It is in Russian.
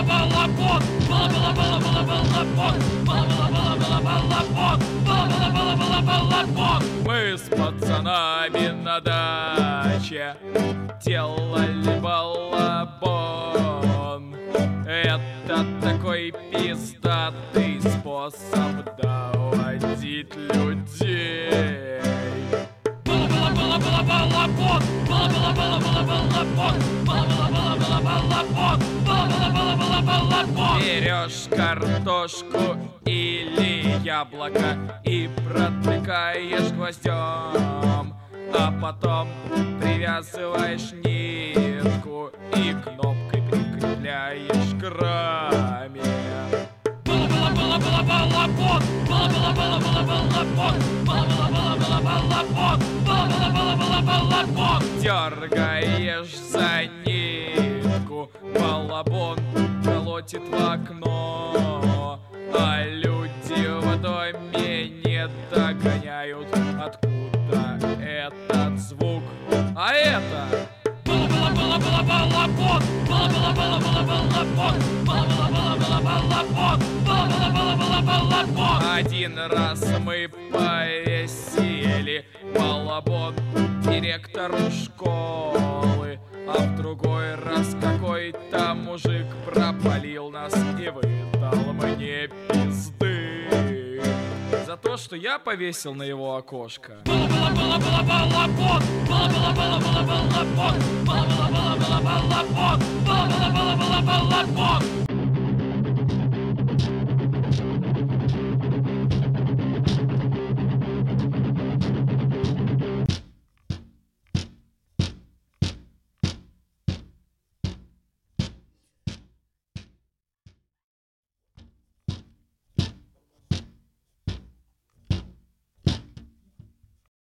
балабон, балабон. Мы с пацанами на даче делали балабон. Это такой пиздатый способ доводить людей. Балабон, берешь картошку или яблоко и протыкаешь гвоздем, а потом привязываешь нитку и кнопкой прикрепляешь к раме. Дергаешь за нитку, балабон колотит в окно, а люди в доме не догоняют, откуда этот звук. А это один раз мы повесили балабон директору школы, а в другой раз какой-то мужик пропалил нас и выдал мне пизды за то, что я повесил на его окошко.